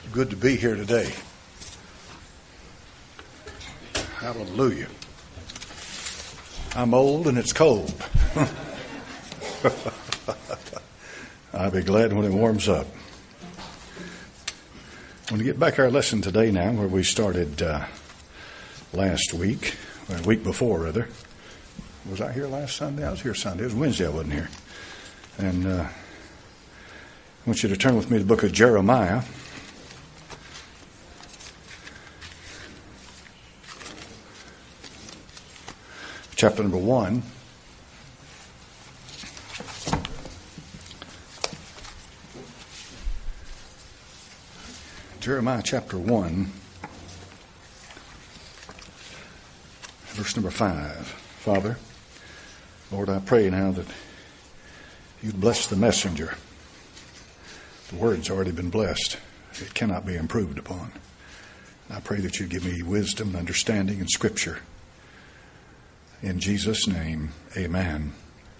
Good to be here today. Hallelujah. I'm old and it's cold. I'll be glad when it warms up. I'm going to get back to our lesson today now, where we started last week, or the week before, rather. Was I here last Sunday? I was here Sunday. It was Wednesday I wasn't here. And I want you to turn with me to the book of Jeremiah. Chapter number 1. Jeremiah chapter 1, verse number 5. Father, Lord, I pray now that you'd bless the messenger. The word's already been blessed. It cannot be improved upon. I pray that you'd give me wisdom and understanding in Scripture. In Jesus' name, amen.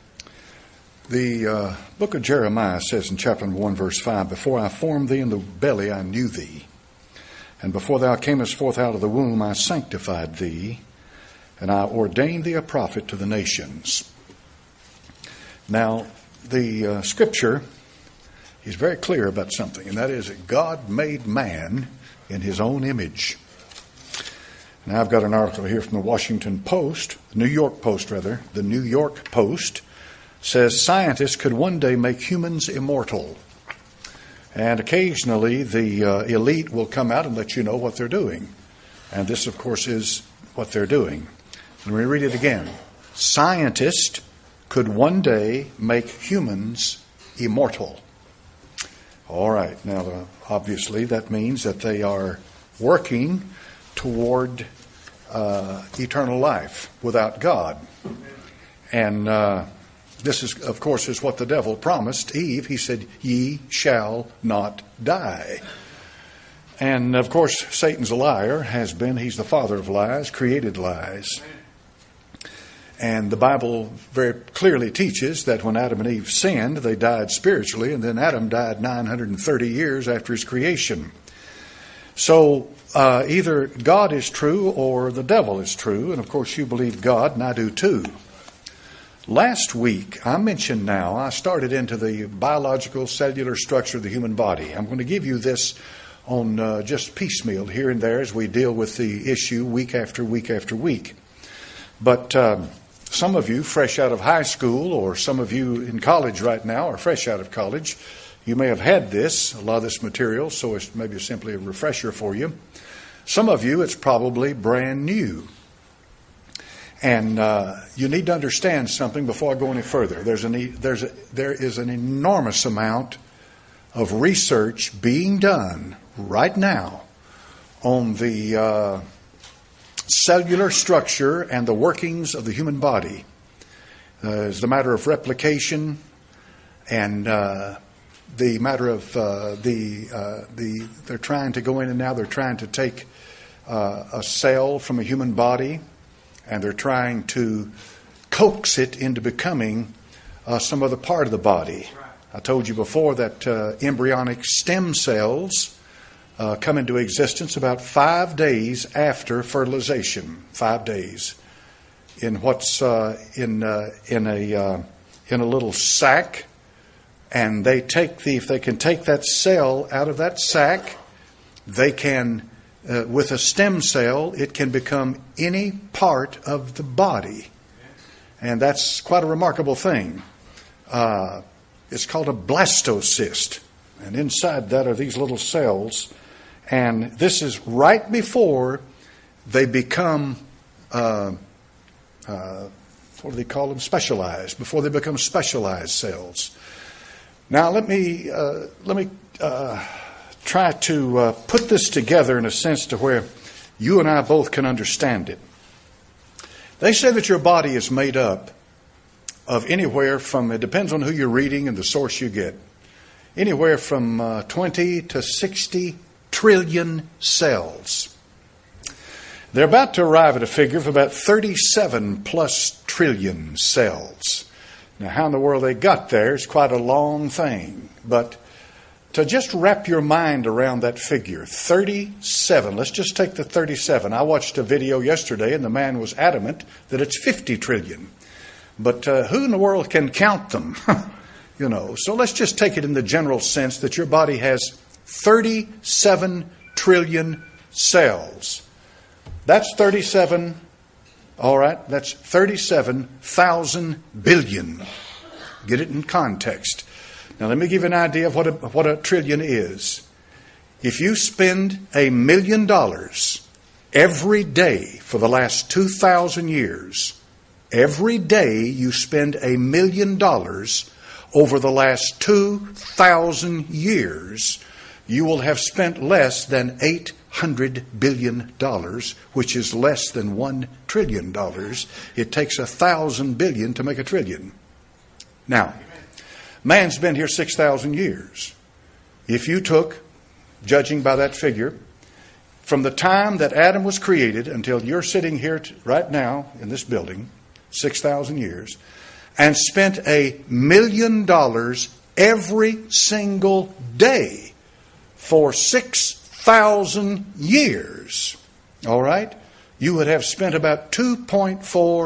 The book of Jeremiah says in chapter 1, verse 5, "Before I formed thee in the belly, I knew thee. And before thou camest forth out of the womb, I sanctified thee. And I ordained thee a prophet to the nations." Now, the Scripture is very clear about something, and that is that God made man in his own image. Now, I've got an article here from the Washington Post, the New York Post, says scientists could one day make humans immortal. And occasionally the elite will come out and let you know what they're doing. And this, of course, is what they're doing. Let me read it again. Scientists could one day make humans immortal. All right. Now, obviously, that means that they are working toward eternal life without God. And this is, of course, is what the devil promised Eve. He said, "Ye shall not die." And, of course, Satan's a liar, he's the father of lies, created lies. And the Bible very clearly teaches that when Adam and Eve sinned, they died spiritually, and then Adam died 930 years after his creation. So either God is true or the devil is true, and of course you believe God, and I do too. Last week, I started into the biological cellular structure of the human body. I'm going to give you this on just piecemeal here and there as we deal with the issue week after week after week. But some of you fresh out of high school, or some of you in college right now, or fresh out of college, you may have had a lot of this material, so it's maybe simply a refresher for you. Some of you, it's probably brand new. And you need to understand something before I go any further. There is an enormous amount of research being done right now on the cellular structure and the workings of the human body. As the matter of replication and the matter of they're trying to go in, and now they're trying to take a cell from a human body, and they're trying to coax it into becoming some other part of the body. I told you before that embryonic stem cells come into existence about 5 days after fertilization. 5 days in what's in a little sac, and if they can take that cell out of that sac, they can. With a stem cell, it can become any part of the body. And that's quite a remarkable thing. It's called a blastocyst. And inside that are these little cells. And this is right before they become, what do they call them? Specialized. Before they become specialized cells. Now let me try to put this together in a sense to where you and I both can understand it. They say that your body is made up of anywhere from, it depends on who you're reading and the source you get, anywhere from 20 to 60 trillion cells. They're about to arrive at a figure of about 37 plus trillion cells. Now, how in the world they got there is quite a long thing, but to just wrap your mind around that figure, 37. Let's just take the 37. I watched a video yesterday, and the man was adamant that it's 50 trillion. But who in the world can count them? So let's just take it in the general sense that your body has 37 trillion cells. That's 37, all right, that's 37,000 billion. Get it in context. Now let me give you an idea of what a trillion is. If you spend $1 million every day for the last 2,000 years, every day you spend $1 million over the last 2,000 years, you will have spent less than $800 billion, which is less than $1 trillion. It takes 1,000 billion to make a trillion. Now, man's been here 6,000 years. If you took, judging by that figure, from the time that Adam was created until you're sitting here right now in this building, 6,000 years, and spent $1 million every single day for 6,000 years, all right, you would have spent about 2.4,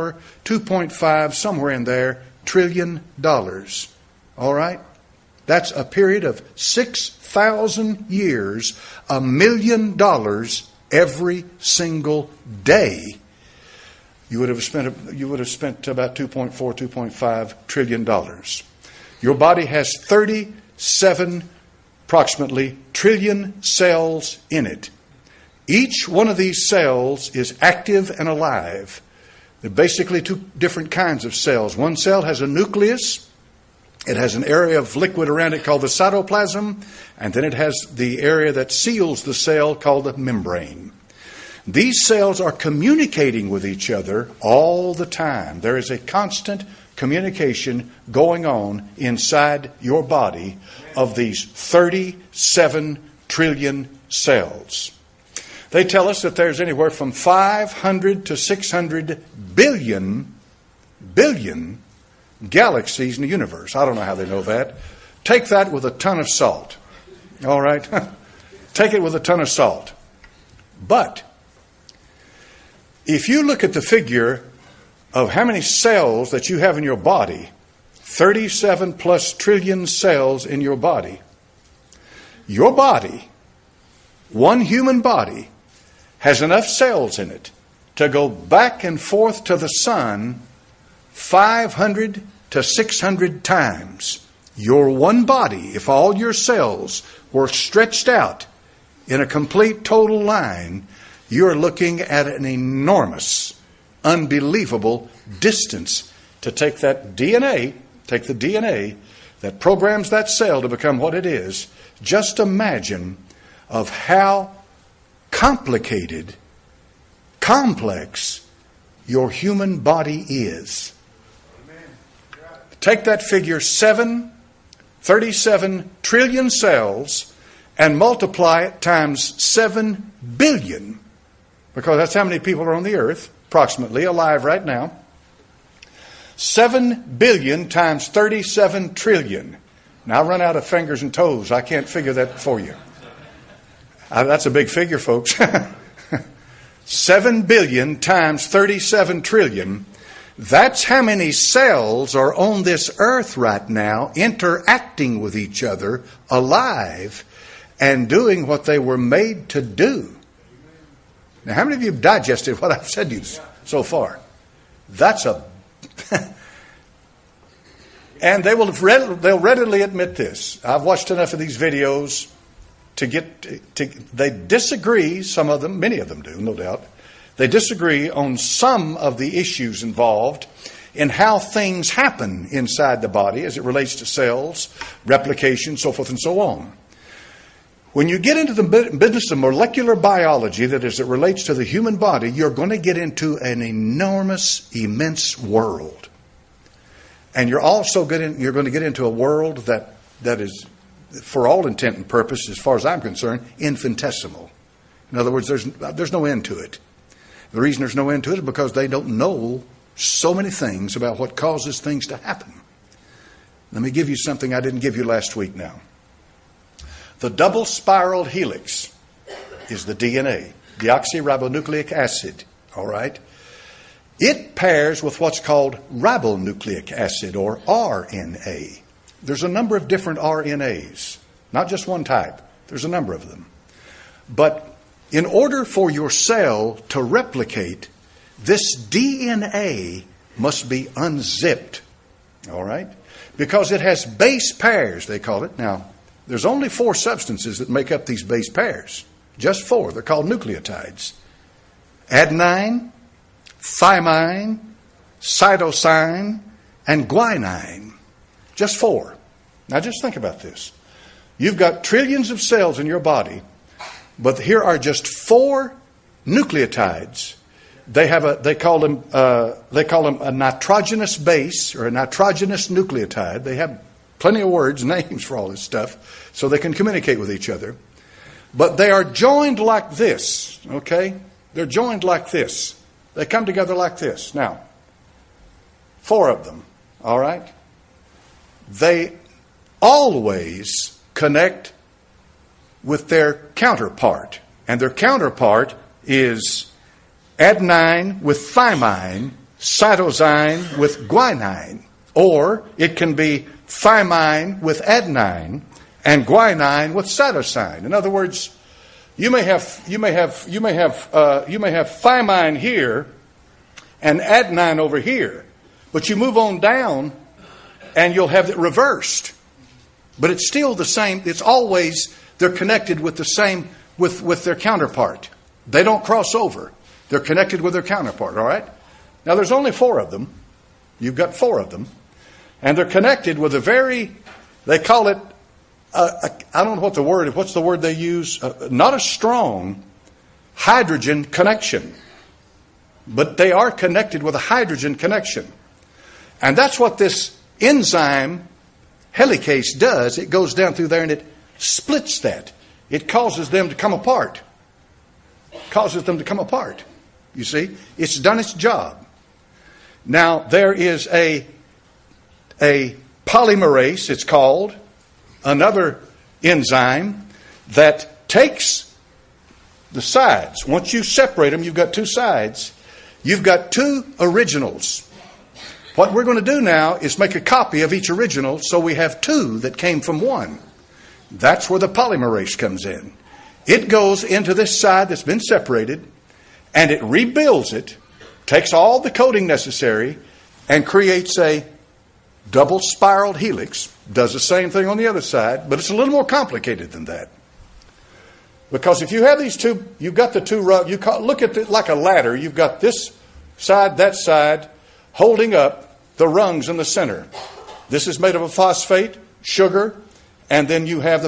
2.5, somewhere in there, trillion dollars. All right? That's a period of 6,000 years, $1 million every single day. You would have spent about 2.4, 2.5 trillion dollars. Your body has 37 approximately trillion cells in it. Each one of these cells is active and alive. They're basically two different kinds of cells. One cell has a nucleus. It has an area of liquid around it called the cytoplasm, and then it has the area that seals the cell called the membrane. These cells are communicating with each other all the time. There is a constant communication going on inside your body of these 37 trillion cells. They tell us that there's anywhere from 500 to 600 billion galaxies in the universe. I don't know how they know that. Take that with a ton of salt. All right? Take it with a ton of salt. But if you look at the figure of how many cells that you have in your body, 37 plus trillion cells in your body, one human body, has enough cells in it to go back and forth to the sun 500 to 600 times. Your one body, if all your cells were stretched out in a complete total line, you're looking at an enormous, unbelievable distance to take that DNA, take the DNA that programs that cell to become what it is. Just imagine of how complicated, complex your human body is. Take that figure 37 trillion cells and multiply it times 7 billion, because that's how many people are on the earth, approximately, alive right now. 7 billion times 37 trillion. Now I run out of fingers and toes. I can't figure that for you. That's a big figure, folks. 7 billion times 37 trillion. That's how many cells are on this earth right now, interacting with each other, alive, and doing what they were made to do. Now, how many of you have digested what I've said to you so far? That's a... And they'll readily admit this. I've watched enough of these videos they disagree, some of them, many of them do, no doubt. They disagree on some of the issues involved in how things happen inside the body as it relates to cells, replication, so forth and so on. When you get into the business of molecular biology, that as it relates to the human body, you're going to get into an enormous, immense world. And you're also going to get into a world that is, for all intent and purpose, as far as I'm concerned, infinitesimal. In other words, there's no end to it. The reason there's no end to it is because they don't know so many things about what causes things to happen. Let me give you something I didn't give you last week now. The double spiral helix is the DNA, deoxyribonucleic acid, all right? It pairs with what's called ribonucleic acid, or RNA. There's a number of different RNAs, not just one type. There's a number of them. But in order for your cell to replicate, this DNA must be unzipped, all right? Because it has base pairs, they call it. Now, there's only 4 substances that make up these base pairs. Just 4. They're called nucleotides. Adenine, thymine, cytosine, and guanine. Just 4. Now just think about this. You've got trillions of cells in your body, but here are just 4 nucleotides. They call them a nitrogenous base or a nitrogenous nucleotide. They have plenty of words, names for all this stuff, so they can communicate with each other. But they are joined like this, okay? They're joined like this. They come together like this. Now, 4 of them, all right? They always connect with their counterpart. And their counterpart is adenine with thymine, cytosine with guanine. Or it can be thymine with adenine and guanine with cytosine. In other words, you may have thymine here and adenine over here, but you move on down and you'll have it reversed. But it's still the same. It's always, they're connected with the same, with their counterpart. They don't cross over. They're connected with their counterpart, all right? Now, there's only 4 of them. You've got 4 of them. And they're connected with a very, they call it, I don't know what's the word they use? Not a strong hydrogen connection. But they are connected with a hydrogen connection. And that's what this enzyme helicase does. It goes down through there and it splits that. It causes them to come apart. You see? It's done its job. Now, there is a polymerase, it's called, another enzyme that takes the sides. Once you separate them, you've got 2 sides. You've got 2 originals. What we're going to do now is make a copy of each original so we have 2 that came from 1. That's where the polymerase comes in. It goes into this side that's been separated and it rebuilds it, takes all the coding necessary, and creates a double spiral helix. Does the same thing on the other side, but it's a little more complicated than that. Because if you have these 2, you've got the 2 rungs. Look at it like a ladder. You've got this side, that side, holding up the rungs in the center. This is made of a phosphate, sugar, and then you have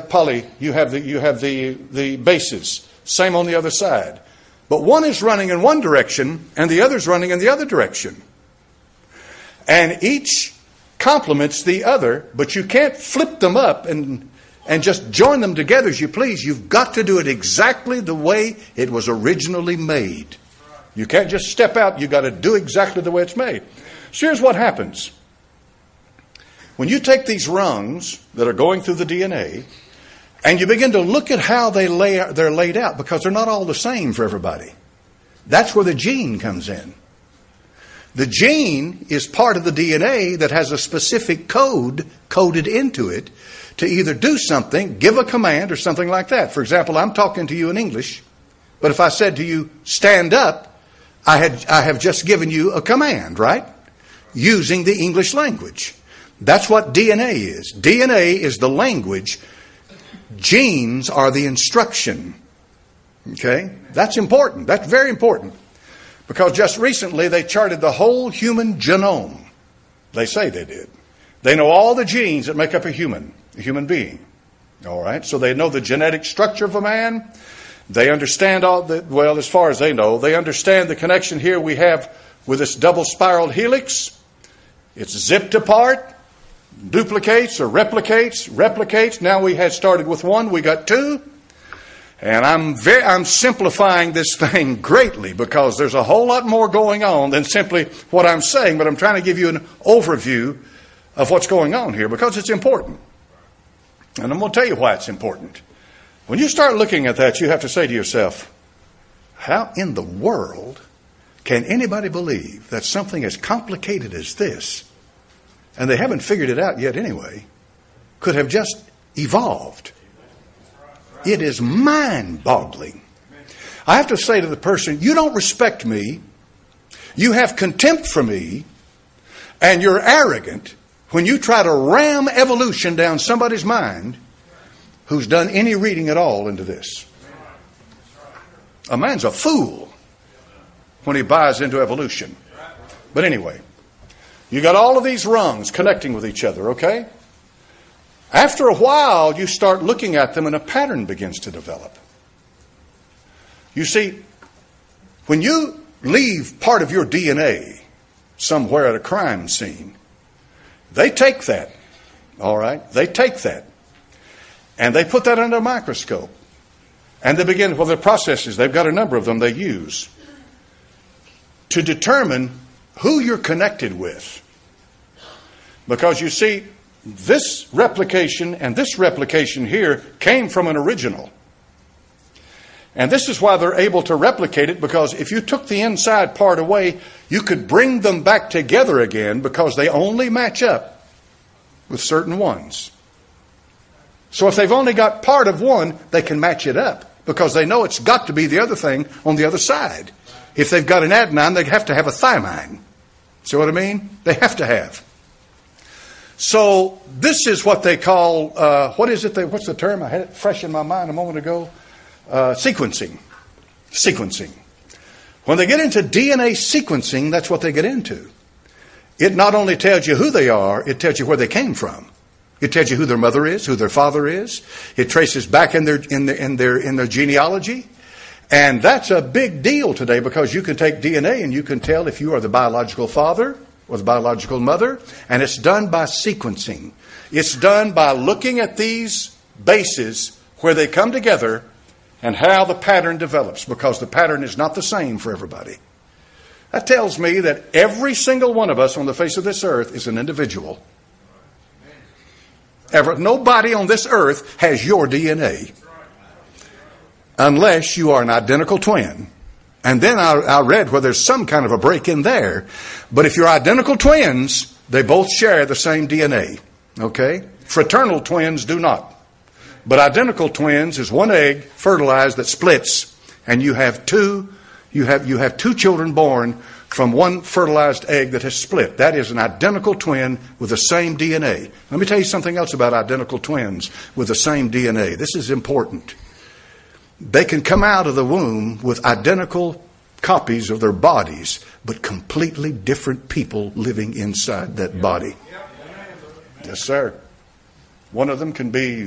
the bases. Same on the other side. But one is running in one direction and the other is running in the other direction. And each complements the other, but you can't flip them up and just join them together as you please. You've got to do it exactly the way it was originally made. You can't just step out. You've got to do exactly the way it's made. So here's what happens. When you take these rungs that are going through the DNA and you begin to look at how they're laid out, because they're not all the same for everybody. That's where the gene comes in. The gene is part of the DNA that has a specific code coded into it to either do something, give a command, or something like that. For example, I'm talking to you in English, but if I said to you, stand up, I have just given you a command, right? Using the English language. That's what DNA is. DNA is the language. Genes are the instruction. Okay? That's important. That's very important. Because just recently they charted the whole human genome. They say they did. They know all the genes that make up a human being. All right? So they know the genetic structure of a man. They understand as far as they know, they understand the connection here we have with this double spiral helix. It's zipped apart, duplicates or replicates. Now we had started with 1, we got 2. And I'm simplifying this thing greatly because there's a whole lot more going on than simply what I'm saying, but I'm trying to give you an overview of what's going on here because it's important. And I'm going to tell you why it's important. When you start looking at that, you have to say to yourself, how in the world can anybody believe that something as complicated as this, and they haven't figured it out yet anyway, could have just evolved? It is mind-boggling. I have to say to the person, you don't respect me, you have contempt for me, and you're arrogant when you try to ram evolution down somebody's mind who's done any reading at all into this. A man's a fool when he buys into evolution. But anyway, you got all of these rungs connecting with each other, okay? After a while, you start looking at them and a pattern begins to develop. You see, when you leave part of your DNA somewhere at a crime scene, they take that, all right? They take that, and they put that under a microscope. And they begin, well, the processes, they've got a number of them they use to determine who you're connected with. Because you see, this replication and this replication here came from an original. And this is why they're able to replicate it, because if you took the inside part away, you could bring them back together again because they only match up with certain ones. So if they've only got part of one, they can match it up because they know it's got to be the other thing on the other side. If they've got an adenine, they have to have a thymine. See what I mean? They have to have. So this is what they call, what's the term? I had it fresh in my mind a moment ago. Sequencing. When they get into DNA sequencing, that's what they get into. It not only tells you who they are, it tells you where they came from. It tells you who their mother is, who their father is. It traces back in their genealogy. And that's a big deal today because you can take DNA and you can tell if you are the biological father or the biological mother. And it's done by sequencing. It's done by looking at these bases where they come together and how the pattern develops, because the pattern is not the same for everybody. That tells me that every single one of us on the face of this earth is an individual. Nobody on this earth has your DNA unless you are an identical twin. And then I read where there's some kind of a break in there. But if you're identical twins, they both share the same DNA. Okay? Fraternal twins do not. But identical twins is one egg fertilized that splits, and you have two children born from one fertilized egg that has split. That is an identical twin with the same DNA. Let me tell you something else about identical twins with the same DNA. This is important. They can come out of the womb with identical copies of their bodies, but completely different people living inside that body. Yes, sir. One of them can be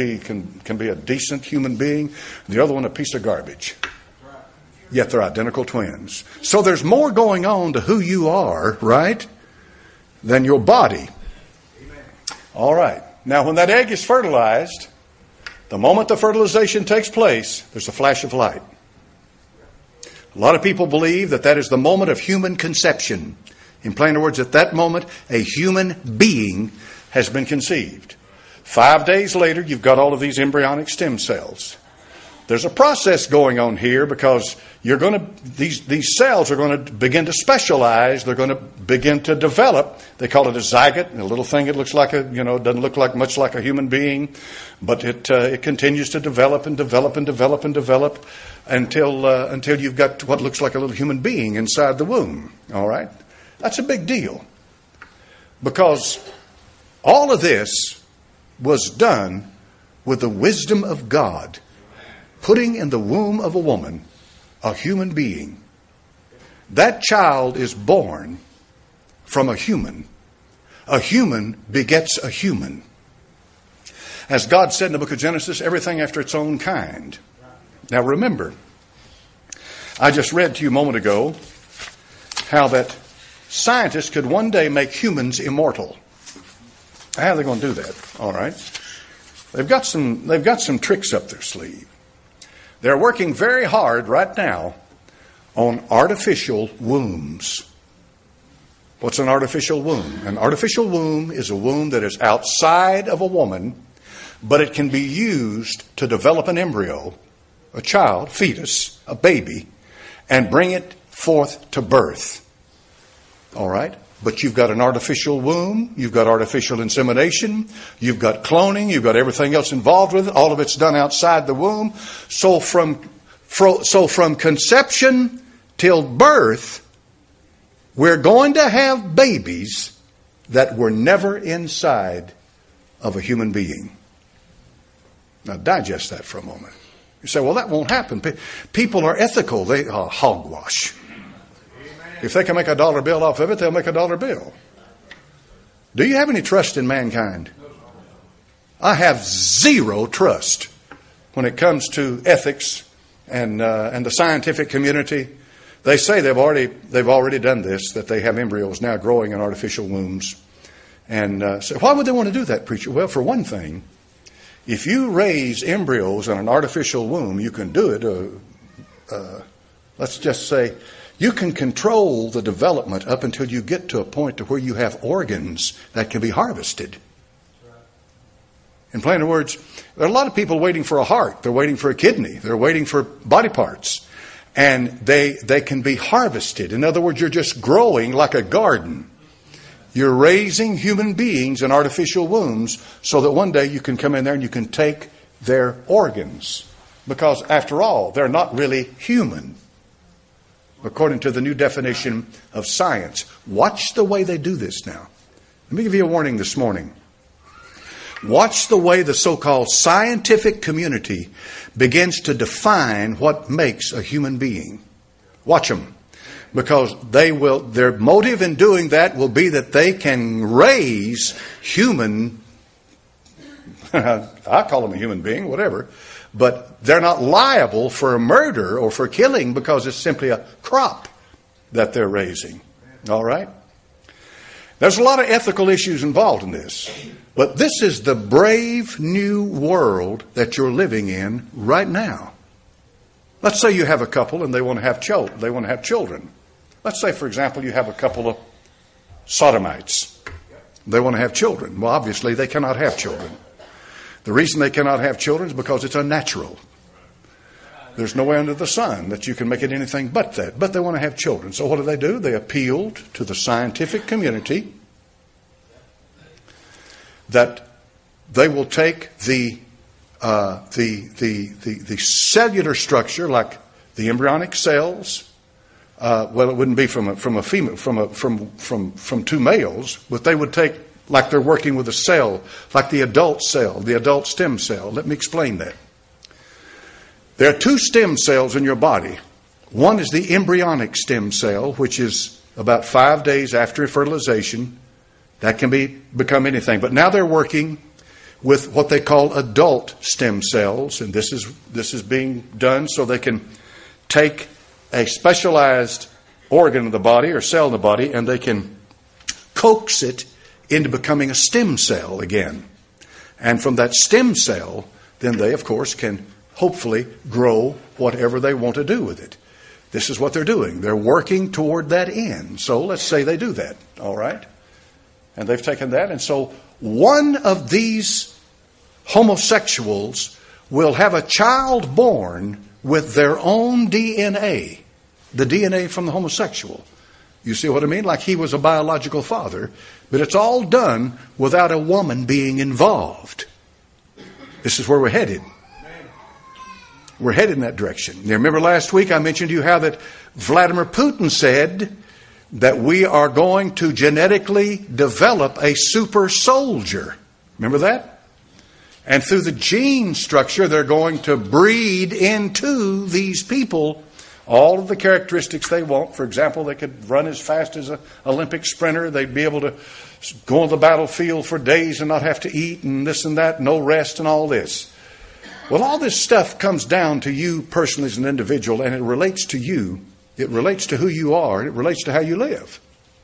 a decent human being, the other one a piece of garbage. Yet they're identical twins. So there's more going on to who you are, right, than your body. All right. Now, when that egg is fertilized, the moment the fertilization takes place, there's a flash of light. A lot of people believe that that is the moment of human conception. In plain words, at that moment, a human being has been conceived. 5 days later, you've got all of these embryonic stem cells. There's a process going on here because these cells are going to begin to specialize. They're going to begin to develop. They call it a zygote, a little thing. It looks like doesn't look like much like a human being, but it continues to develop and develop and develop and develop until you've got what looks like a little human being inside the womb. All right, that's a big deal because all of this was done with the wisdom of God, putting in the womb of a woman a human being. That child is born from a human. A human begets a human. As God said in the book of Genesis, everything after its own kind. Now remember, I just read to you a moment ago how that scientists could one day make humans immortal. How are they going to do that? All right. They've got some tricks up their sleeve. They're working very hard right now on artificial wombs. What's an artificial womb? An artificial womb is a womb that is outside of a woman, but it can be used to develop an embryo, a child, fetus, a baby, and bring it forth to birth. All right? But you've got an artificial womb, you've got artificial insemination, you've got cloning, you've got everything else involved with it. All of it's done outside the womb. So from conception till birth, we're going to have babies that were never inside of a human being. Now digest that for a moment. You say, well, that won't happen. People are ethical. They are hogwash. If they can make a dollar bill off of it, they'll make a dollar bill. Do you have any trust in mankind? I have zero trust when it comes to ethics and the scientific community. They say they've already done this, that they have embryos now growing in artificial wombs. And so why would they want to do that, preacher? Well, for one thing, if you raise embryos in an artificial womb, you can do it. Let's just say you can control the development up until you get to a point to where you have organs that can be harvested. In plain words, there are a lot of people waiting for a heart. They're waiting for a kidney. They're waiting for body parts. And they can be harvested. In other words, you're just growing like a garden. You're raising human beings in artificial wombs so that one day you can come in there and you can take their organs. Because after all, they're not really human, according to the new definition of science. Watch the way they do this now. Let me give you a warning this morning. Watch the way the so-called scientific community begins to define what makes a human being. Watch them. Because their motive in doing that will be that they can raise human, I call them a human being, whatever, but they're not liable for murder or for killing because it's simply a crop that they're raising. All right? There's a lot of ethical issues involved in this. But this is the brave new world that you're living in right now. Let's say you have a couple and they want to have children. Let's say, for example, you have a couple of sodomites. They want to have children. Well, obviously, they cannot have children. The reason they cannot have children is because it's unnatural. There's no way under the sun that you can make it anything but that. But they want to have children. So what do? They appealed to the scientific community that they will take the cellular structure, like the embryonic cells. Well, it wouldn't be from a female, from two males, but they would take, like they're working with a cell, like the adult cell, the adult stem cell. Let me explain that. There are two stem cells in your body. One is the embryonic stem cell, which is about 5 days after fertilization. That can become anything. But now they're working with what they call adult stem cells, and this is being done so they can take a specialized organ of the body or cell in the body, and they can coax it into becoming a stem cell again. And from that stem cell, then they, of course, can hopefully grow whatever they want to do with it. This is what they're doing. They're working toward that end. So let's say they do that, all right? And they've taken that, and so one of these homosexuals will have a child born with their own DNA, the DNA from the homosexual. You see what I mean? Like he was a biological father, but it's all done without a woman being involved. This is where we're headed. We're headed in that direction. You remember last week I mentioned to you how that Vladimir Putin said that we are going to genetically develop a super soldier. Remember that? And through the gene structure, they're going to breed into these people all of the characteristics they want. For example, they could run as fast as an Olympic sprinter. They'd be able to go on the battlefield for days and not have to eat and this and that, no rest and all this. Well, all this stuff comes down to you personally as an individual, and it relates to you. It relates to who you are, and it relates to how you live.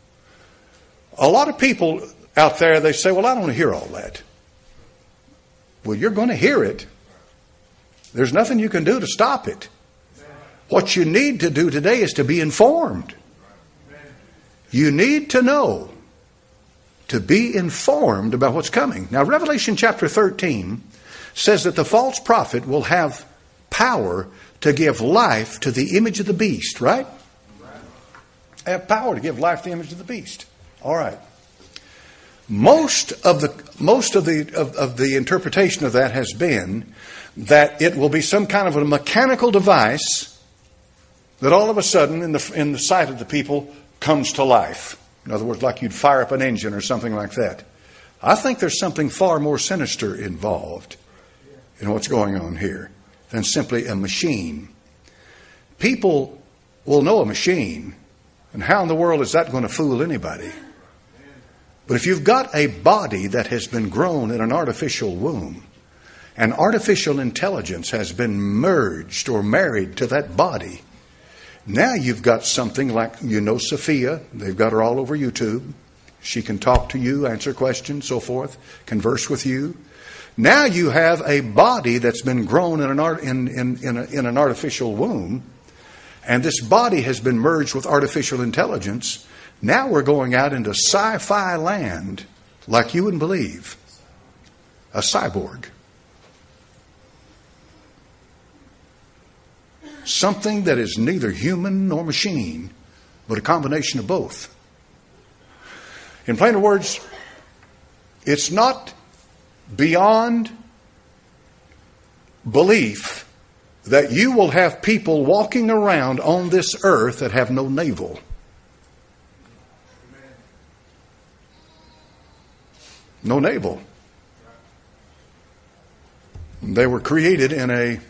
A lot of people out there, they say, well, I don't want to hear all that. Well, you're going to hear it. There's nothing you can do to stop it. What you need to do today is to be informed. You need to know, to be informed about what's coming. Now, Revelation chapter 13 says that the false prophet will have power to give life to the image of the beast, right? Have power to give life to the image of the beast. All right. Most of the interpretation of that has been that it will be some kind of a mechanical device that all of a sudden in the sight of the people comes to life. In other words, like you'd fire up an engine or something like that. I think there's something far more sinister involved in what's going on here than simply a machine. People will know a machine, and how in the world is that going to fool anybody? But if you've got a body that has been grown in an artificial womb, and artificial intelligence has been merged or married to that body, now you've got something like, Sophia. They've got her all over YouTube. She can talk to you, answer questions, so forth, converse with you. Now you have a body that's been grown in an artificial womb, and this body has been merged with artificial intelligence. Now we're going out into sci-fi land like you wouldn't believe. A cyborg. Something that is neither human nor machine, but a combination of both. In plainer words, it's not beyond belief that you will have people walking around on this earth that have no navel. No navel. They were created in a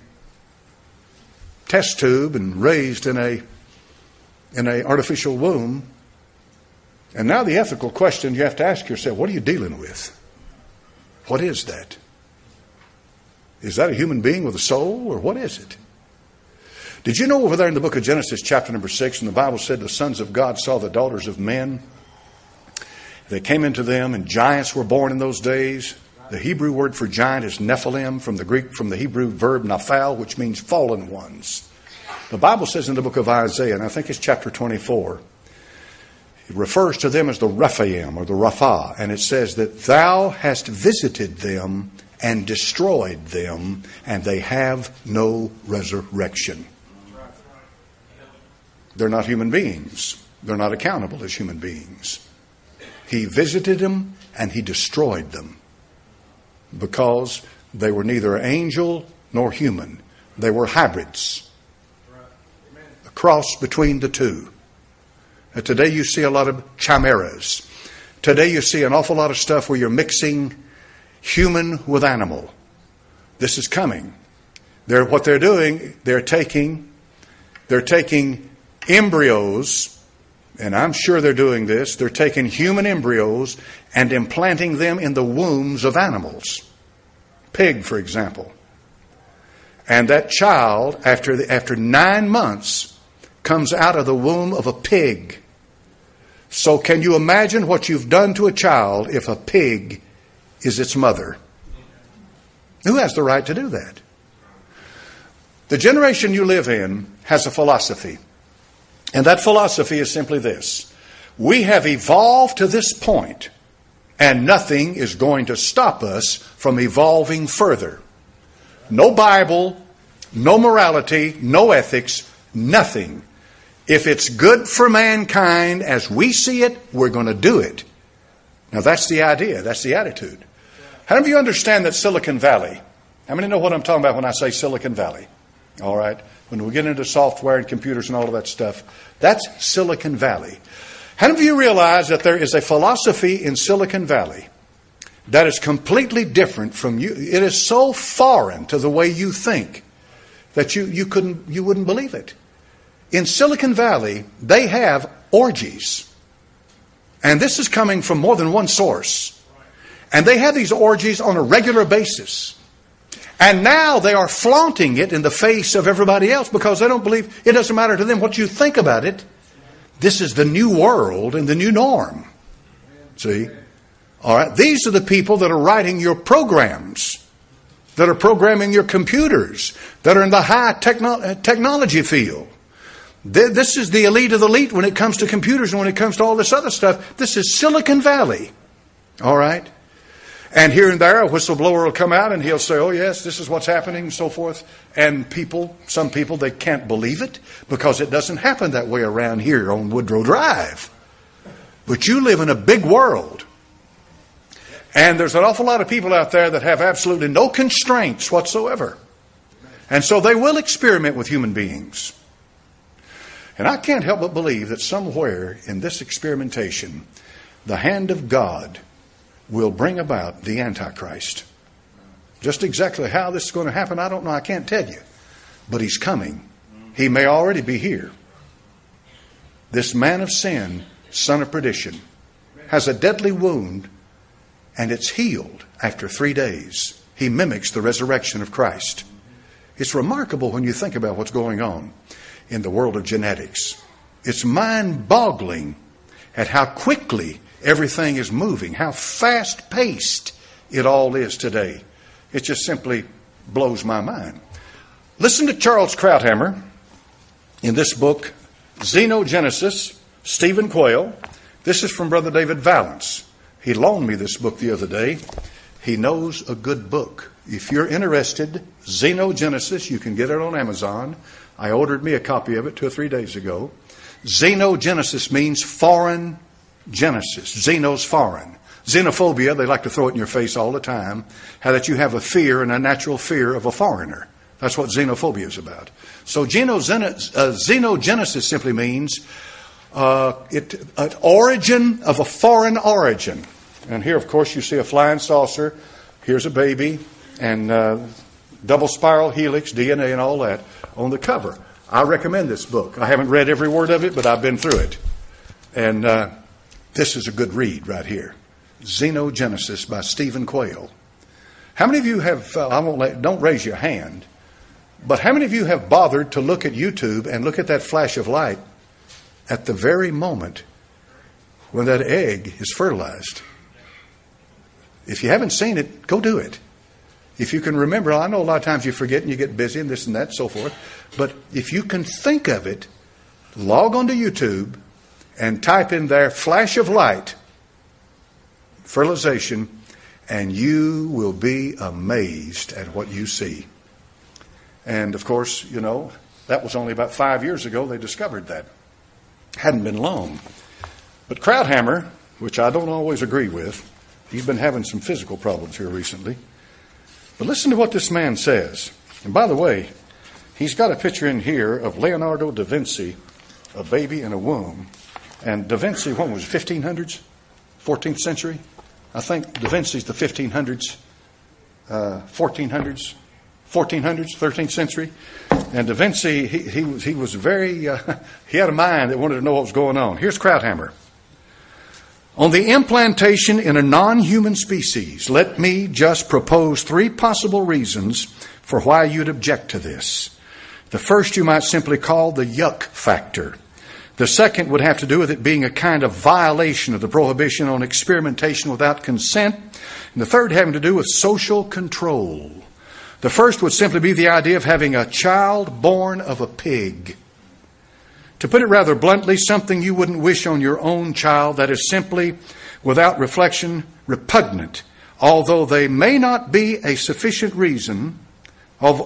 test tube and raised in a artificial womb. And now the ethical question you have to ask yourself, what are you dealing with? What is that? Is that a human being with a soul, or what is it? Did you know over there in the book of Genesis chapter number 6, when the Bible said the sons of God saw the daughters of men, they came into them, and giants were born in those days. The Hebrew word for giant is Nephilim, from the Hebrew verb naphal, which means fallen ones. The Bible says in the book of Isaiah, and I think it's chapter 24, it refers to them as the Rephaim or the Rapha, and it says that thou hast visited them and destroyed them, and they have no resurrection. They're not human beings. They're not accountable as human beings. He visited them and he destroyed them because they were neither angel nor human. They were hybrids. A cross between the two. And today you see a lot of chimeras. Today you see an awful lot of stuff where you're mixing human with animal. This is coming. What they're doing, they're taking embryos, and I'm sure they're doing this. They're taking human embryos and implanting them in the wombs of animals. Pig, for example. And that child, after 9 months, comes out of the womb of a pig. So can you imagine what you've done to a child if a pig is its mother? Who has the right to do that? The generation you live in has a philosophy. And that philosophy is simply this. We have evolved to this point, and nothing is going to stop us from evolving further. No Bible, no morality, no ethics, nothing. If it's good for mankind as we see it, we're going to do it. Now that's the idea. That's the attitude. How many of you understand that Silicon Valley? How many know what I'm talking about when I say Silicon Valley? All right. When we get into software and computers and all of that stuff, that's Silicon Valley. How many of you realize that there is a philosophy in Silicon Valley that is completely different from you? It is so foreign to the way you think that you wouldn't believe it. In Silicon Valley, they have orgies. And this is coming from more than one source. And they have these orgies on a regular basis. And now they are flaunting it in the face of everybody else because they don't believe, it doesn't matter to them what you think about it. This is the new world and the new norm. See? All right. These are the people that are writing your programs, that are programming your computers, that are in the high technology field. This is the elite of the elite when it comes to computers and when it comes to all this other stuff. This is Silicon Valley. All right. And here and there, a whistleblower will come out and he'll say, oh, yes, this is what's happening, and so forth. And some people, they can't believe it because it doesn't happen that way around here on Woodrow Drive. But you live in a big world. And there's an awful lot of people out there that have absolutely no constraints whatsoever. And so they will experiment with human beings. And I can't help but believe that somewhere in this experimentation, the hand of God will bring about the Antichrist. Just exactly how this is going to happen, I don't know. I can't tell you. But he's coming. He may already be here. This man of sin, son of perdition, has a deadly wound, and it's healed after 3 days. He mimics the resurrection of Christ. It's remarkable when you think about what's going on in the world of genetics. It's mind-boggling at how quickly everything is moving, how fast-paced it all is today. It just simply blows my mind. Listen to Charles Krauthammer in this book, Xenogenesis, Stephen Quayle. This is from Brother David Valance. He loaned me this book the other day. He knows a good book. If you're interested, Xenogenesis, you can get it on Amazon. I ordered me a copy of it 2 or 3 days ago. Xenogenesis means foreign Genesis. Xeno's foreign. Xenophobia, they like to throw it in your face all the time. How that you have a fear and a natural fear of a foreigner. That's what xenophobia is about. So xenogenesis simply means an origin of a foreign origin. And here, of course, you see a flying saucer. Here's a baby and double spiral helix, DNA and all that on the cover. I recommend this book. I haven't read every word of it, but I've been through it. And this is a good read right here. Xenogenesis by Stephen Quayle. How many of you have, don't raise your hand, but how many of you have bothered to look at YouTube and look at that flash of light at the very moment when that egg is fertilized? If you haven't seen it, go do it. If you can remember, I know a lot of times you forget and you get busy and this and that and so forth, but if you can think of it, log onto YouTube and type in there flash of light, fertilization, and you will be amazed at what you see. And of course, you know, that was only about 5 years ago they discovered that. Hadn't been long. But Krauthammer, which I don't always agree with, he's been having some physical problems here recently. But listen to what this man says. And by the way, he's got a picture in here of Leonardo da Vinci, a baby in a womb. And da Vinci, when was it, 1500s? 14th century? I think da Vinci's the 1500s, 1400s, 13th century. And da Vinci, he was very, he had a mind that wanted to know what was going on. Here's Krauthammer. On the implantation in a non-human species, let me just propose 3 possible reasons for why you'd object to this. The first you might simply call the yuck factor. The second would have to do with it being a kind of violation of the prohibition on experimentation without consent. And the third having to do with social control. The first would simply be the idea of having a child born of a pig. To put it rather bluntly, something you wouldn't wish on your own child, that is simply, without reflection, repugnant. Although that may not be a sufficient reason, but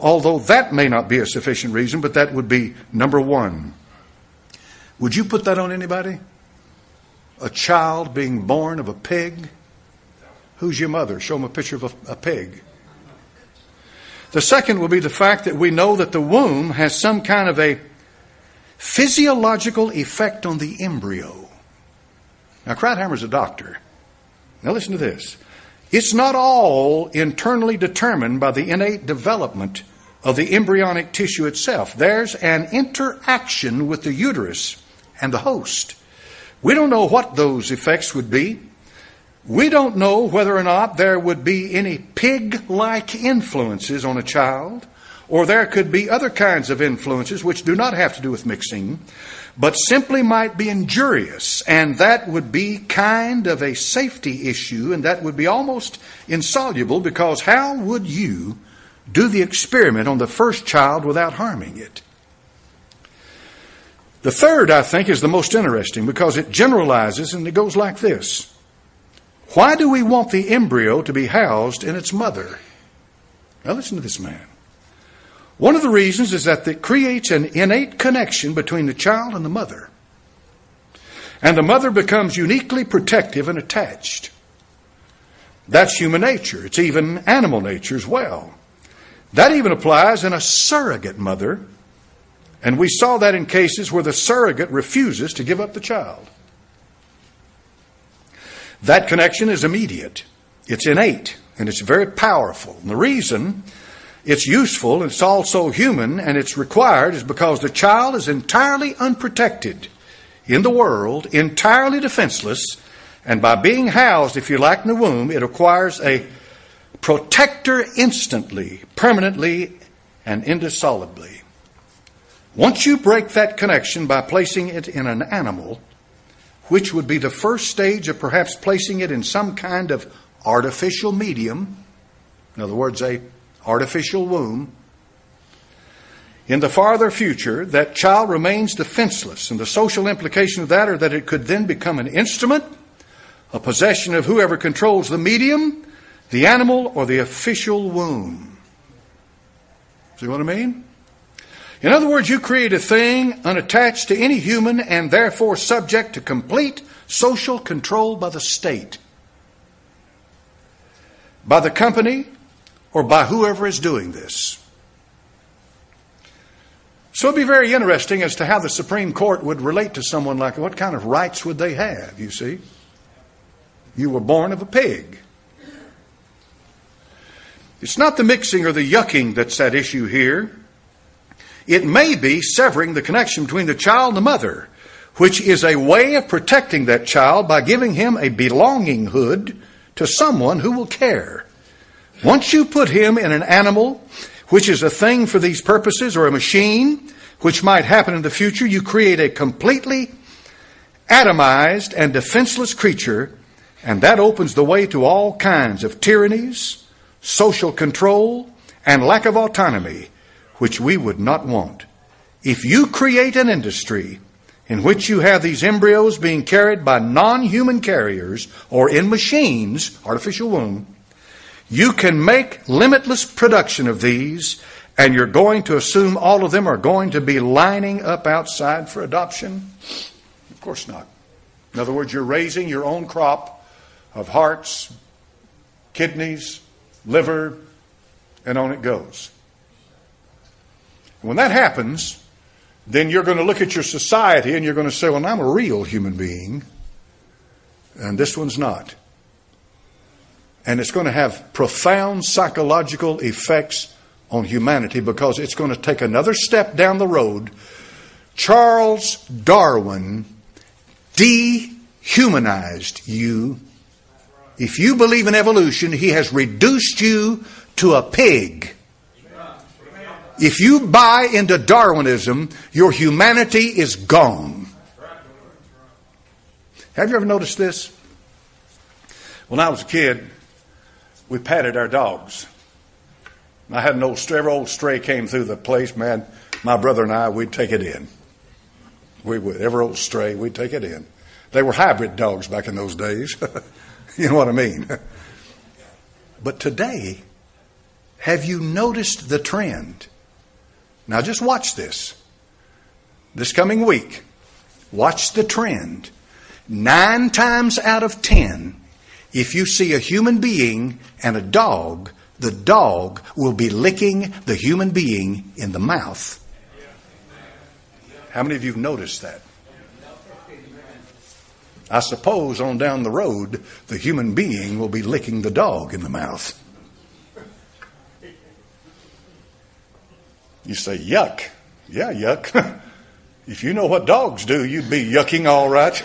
that would be number 1. Would you put that on anybody? A child being born of a pig? Who's your mother? Show them a picture of a pig. The second will be the fact that we know that the womb has some kind of a physiological effect on the embryo. Now, Krauthammer's a doctor. Now, listen to this. It's not all internally determined by the innate development of the embryonic tissue itself. There's an interaction with the uterus and the host. We don't know what those effects would be. We don't know whether or not there would be any pig-like influences on a child, or there could be other kinds of influences which do not have to do with mixing, but simply might be injurious, and that would be kind of a safety issue, and that would be almost insoluble, because how would you do the experiment on the first child without harming it? The third, I think, is the most interesting, because it generalizes, and it goes like this. Why do we want the embryo to be housed in its mother? Now listen to this man. One of the reasons is that it creates an innate connection between the child and the mother. And the mother becomes uniquely protective and attached. That's human nature. It's even animal nature as well. That even applies in a surrogate mother. And we saw that in cases where the surrogate refuses to give up the child. That connection is immediate. It's innate. And it's very powerful. And the reason it's useful, and it's also human, and it's required is because the child is entirely unprotected in the world, entirely defenseless, and by being housed, if you like, in the womb, it acquires a protector instantly, permanently, and indissolubly. Once you break that connection by placing it in an animal, which would be the first stage of perhaps placing it in some kind of artificial medium, in other words, a artificial womb, in the farther future, that child remains defenseless. And the social implication of that are that it could then become an instrument, a possession of whoever controls the medium, the animal, or the official womb. See what I mean? In other words, you create a thing unattached to any human and therefore subject to complete social control by the state, by the company, or by whoever is doing this. So it'd be very interesting as to how the Supreme Court would relate to someone like, what kind of rights would they have, you see? You were born of a pig. It's not the mixing or the yucking that's at issue here. It may be severing the connection between the child and the mother, which is a way of protecting that child by giving him a belonginghood to someone who will care. Once you put him in an animal, which is a thing for these purposes, or a machine, which might happen in the future, you create a completely atomized and defenseless creature, and that opens the way to all kinds of tyrannies, social control, and lack of autonomy, which we would not want. If you create an industry in which you have these embryos being carried by non-human carriers or in machines, artificial womb, you can make limitless production of these, and you're going to assume all of them are going to be lining up outside for adoption? Of course not. In other words, you're raising your own crop of hearts, kidneys, liver, and on it goes. When that happens, then you're going to look at your society and you're going to say, well, I'm a real human being, and this one's not. And it's going to have profound psychological effects on humanity because it's going to take another step down the road. Charles Darwin dehumanized you. If you believe in evolution, he has reduced you to a pig. If you buy into Darwinism, your humanity is gone. Have you ever noticed this? When I was a kid, we patted our dogs. I had an old stray. Every old stray came through the place, man, my brother and I, we'd take it in. We would. Every old stray, we'd take it in. They were hybrid dogs back in those days. You know what I mean? But today, have you noticed the trend? Now just watch this. This coming week, watch the trend. 9 times out of 10, if you see a human being and a dog, the dog will be licking the human being in the mouth. How many of you have noticed that? I suppose on down the road, the human being will be licking the dog in the mouth. You say, yuck. Yeah, yuck. If you know what dogs do, you'd be yucking all right.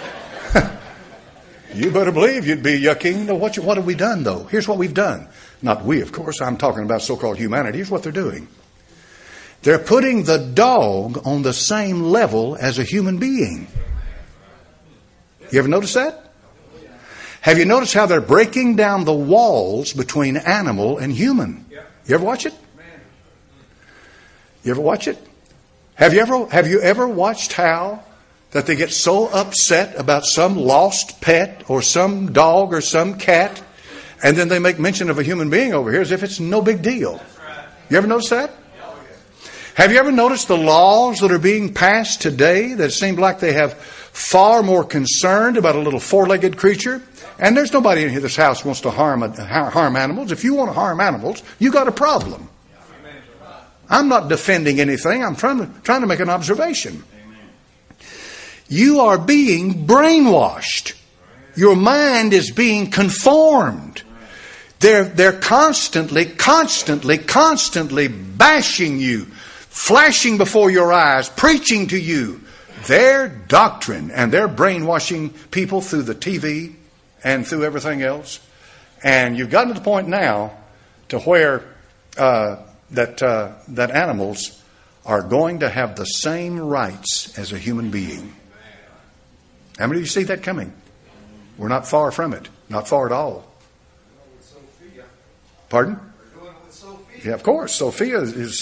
You better believe you'd be yucking. No, what have we done, though? Here's what we've done. Not we, of course. I'm talking about so-called humanity. Here's what they're doing. They're putting the dog on the same level as a human being. You ever notice that? Have you noticed how they're breaking down the walls between animal and human? You ever watch it? You ever watch it? Have you ever watched how that they get so upset about some lost pet or some dog or some cat, and then they make mention of a human being over here as if it's no big deal. You ever notice that? Have you ever noticed the laws that are being passed today that seem like they have far more concern about a little four-legged creature? And there's nobody in this house who wants to harm animals. If you want to harm animals, you got a problem. I'm not defending anything. I'm trying to make an observation. You are being brainwashed. Your mind is being conformed. They're constantly bashing you, flashing before your eyes, preaching to you their doctrine, and they're brainwashing people through the TV and through everything else. And you've gotten to the point now to where that animals are going to have the same rights as a human being. How many of you see that coming? We're not far from it. Not far at all. Pardon? Yeah, of course. Sophia is...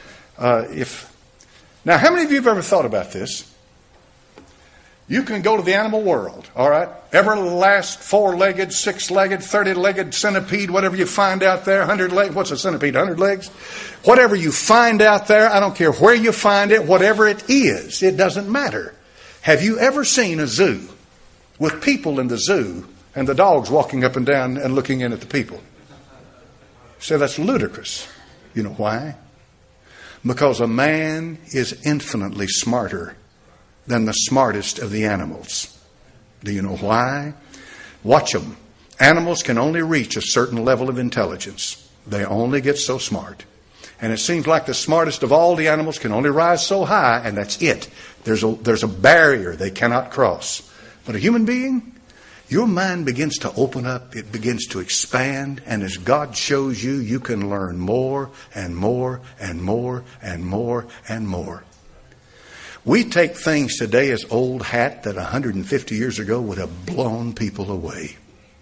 Now, how many of you have ever thought about this? You can go to the animal world, all right? Every last four-legged, six-legged, 30-legged centipede, whatever you find out there, 100 legs. What's a centipede? 100 legs? Whatever you find out there, I don't care where you find it, whatever it is, it doesn't matter. Have you ever seen a zoo with people in the zoo and the dogs walking up and down and looking in at the people? So that's ludicrous. You know why? Because a man is infinitely smarter than the smartest of the animals. Do you know why? Watch them. Animals can only reach a certain level of intelligence. They only get so smart. And it seems like the smartest of all the animals can only rise so high, and that's it. There's a barrier they cannot cross. But a human being, your mind begins to open up, it begins to expand, and as God shows you, you can learn more and more and more and more and more. We take things today as old hat that 150 years ago would have blown people away.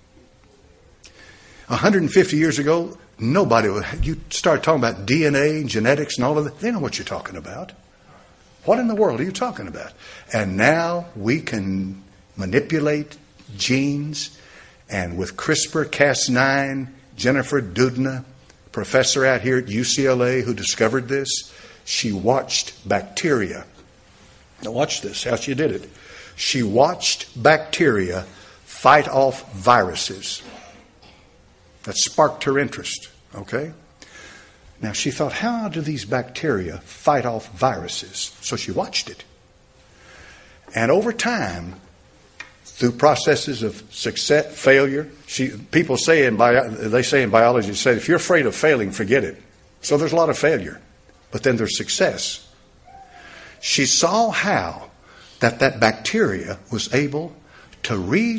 150 years ago, nobody would. You start talking about DNA and genetics and all of that, they know what you're talking about. What in the world are you talking about? And now we can manipulate genes, and with CRISPR-Cas9, Jennifer Doudna, professor out here at UCLA who discovered this, she watched bacteria. Now watch this, how she did it. She watched bacteria fight off viruses. That sparked her interest, okay? Now she thought, how do these bacteria fight off viruses? So she watched it. And over time, through processes of success, failure, people say in biology, say, if you're afraid of failing, forget it. So there's a lot of failure, but then there's success. She saw how that bacteria was able to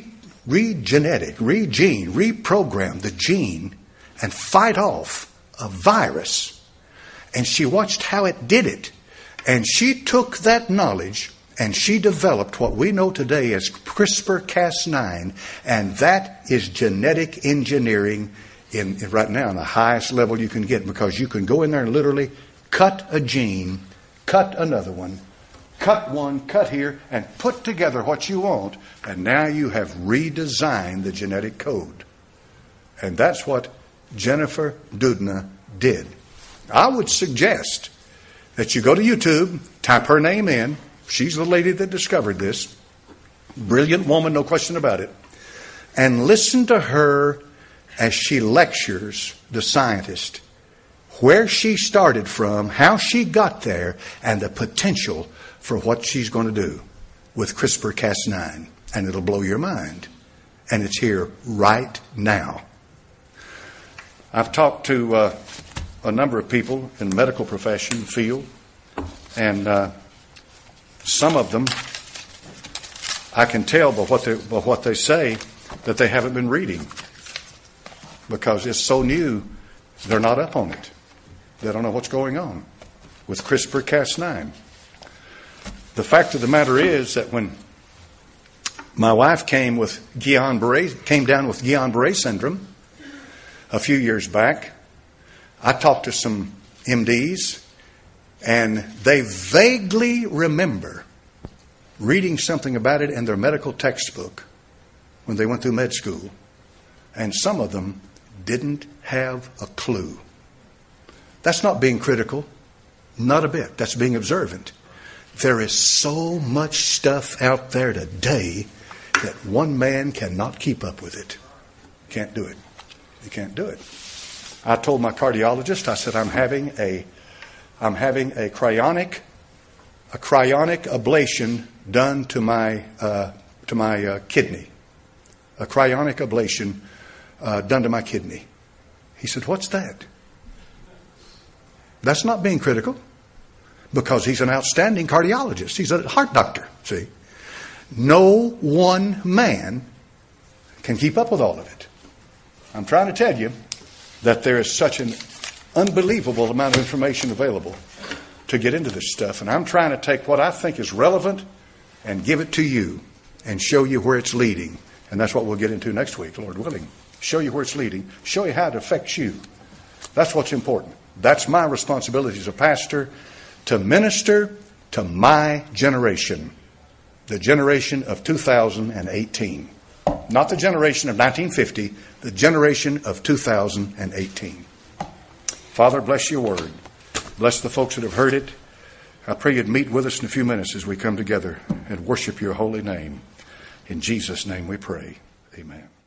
reprogram the gene and fight off a virus. And she watched how it did it. And she took that knowledge and she developed what we know today as CRISPR-Cas9, and that is genetic engineering in right now on the highest level you can get, because you can go in there and literally cut a gene, cut another one, cut here, and put together what you want, and now you have redesigned the genetic code. And that's what Jennifer Doudna did. I would suggest that you go to YouTube, type her name in. She's the lady that discovered this. Brilliant woman, no question about it. And listen to her as she lectures the scientist where she started from, how she got there, and the potential for what she's going to do with CRISPR-Cas9. And it'll blow your mind. And it's here right now. I've talked to a number of people in the medical profession field, and some of them, I can tell by what they say that they haven't been reading, because it's so new, they're not up on it. They don't know what's going on with CRISPR-Cas9. The fact of the matter is that when my wife came down with Guillain-Barré syndrome a few years back, I talked to some MDs, and they vaguely remember reading something about it in their medical textbook when they went through med school, and some of them didn't have a clue. That's not being critical, not a bit. That's being observant. There is so much stuff out there today that one man cannot keep up with it. Can't do it. You can't do it. I told my cardiologist, I said, I'm having a cryonic ablation done to my kidney. A cryonic ablation done to my kidney. He said, what's that? That's not being critical, because he's an outstanding cardiologist. He's a heart doctor, see. No one man can keep up with all of it. I'm trying to tell you that there is such an unbelievable amount of information available to get into this stuff. And I'm trying to take what I think is relevant and give it to you and show you where it's leading. And that's what we'll get into next week, Lord willing. Show you where it's leading. Show you how it affects you. That's what's important. That's my responsibility as a pastor, to minister to my generation, the generation of 2018. Not the generation of 1950, the generation of 2018. Father, bless your word. Bless the folks that have heard it. I pray you'd meet with us in a few minutes as we come together and worship your holy name. In Jesus' name we pray. Amen.